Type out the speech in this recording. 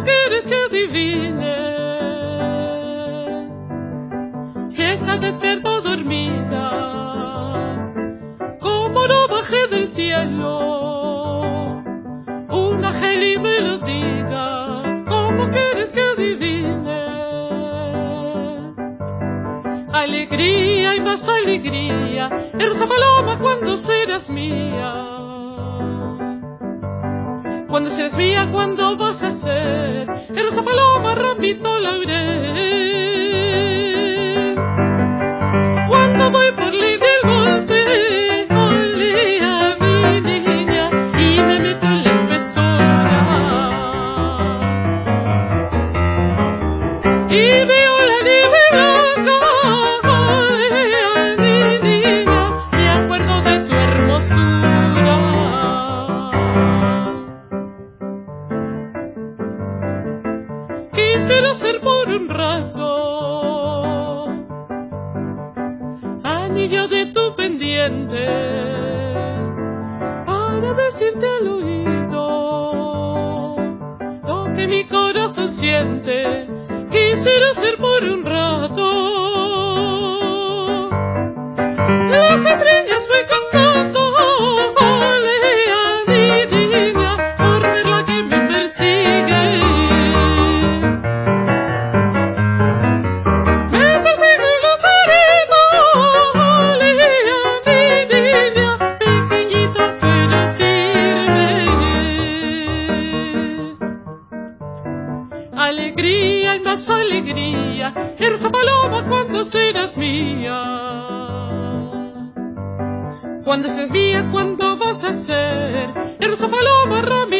quieres que adivine? Si estás despierta o dormida, como no bajé del cielo, un ángel y me lo diga, ¿cómo quieres que adivine? Alegría y más alegría, hermosa paloma, cuando serás mía. Cuando serás mía, cuando vas a ser hermosa paloma, ramito laurel. Cuando voy por libre el monte, olía mi niña y me meto en la espesura y veo la nieve blanca, olea mi niña, me acuerdo de tu hermosura. Quisiera ser por un rato anillo de tu pendiente para decirte al oído lo que mi corazón siente. Quisiera ser por un rato las estrellas me cantando, olea mi niña, por ver la que me persigue. Alegría y más alegría, hermosa paloma, cuando serás mía. Cuando serás mía, cuando vas a ser hermosa paloma, ramita